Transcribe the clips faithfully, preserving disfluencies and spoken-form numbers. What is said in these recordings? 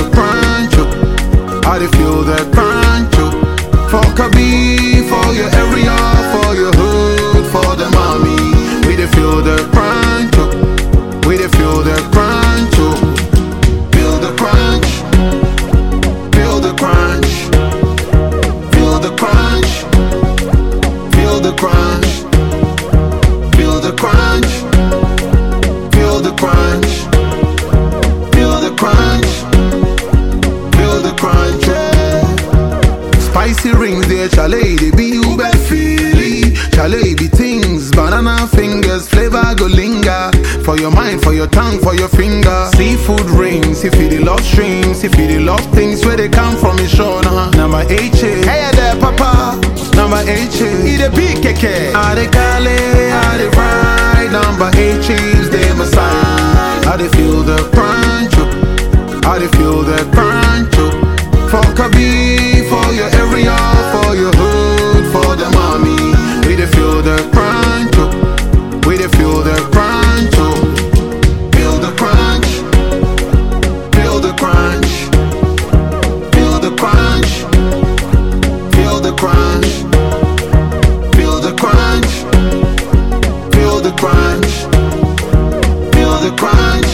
the crunch, oh. I dey feel the crunch, oh. For Kabi, for your area, for your hood, for the mommy. We dey feel the crunch, oh. We dey feel the crunch, oh. Feel the crunch, feel the crunch, feel the crunch, feel the crunch, feel the crunch, feel the crunch, feel the crunch, feel the crunch, yeah. Spicy rings there, chalet, they be ube feely. Chalet be things, banana fingers, flavor go linger. For your mind, for your tongue, for your finger. Seafood rings, if you dey love streams, if you dey love things where they come from, it's sure, nah. Number eight, hey there, papa. Number eight, he the big keke. I dey cali, I dey ride. Number eight, chiefs, they my side. I dey feel the crunch, oh. I dey feel the crunch, oh. For Kabi, for your area, for your hood, for the mommy. We dey feel the crunch, oh. We dey feel the crunch, oh. Feel the crunch, feel the crunch, feel the crunch, feel the crunch, feel the crunch, feel the crunch, feel the crunch,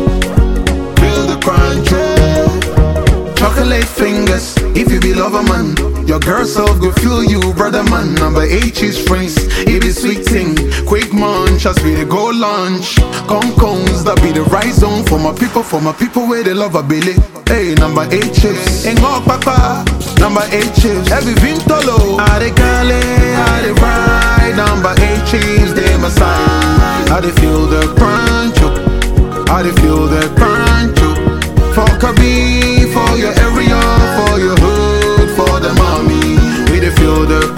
feel the crunch, yeah. Chocolate fingers, if you be lover man, your girl self go feel you, brother man. Number eight is friends, it be sweet thing. Quick munch, as we dey go lunch. Concones, that be the right zone for my people, for my people where they love a billy. Hey, number eight chips, ain't go papa. Number eight chips, heavy vintolo. I dey cali, I dey ride. Number eight chips, they my side. I dey feel the crunch, oh. I dey feel the crunch, oh. For Kabi, for your area, for your hood, for the mommy. We dey feel the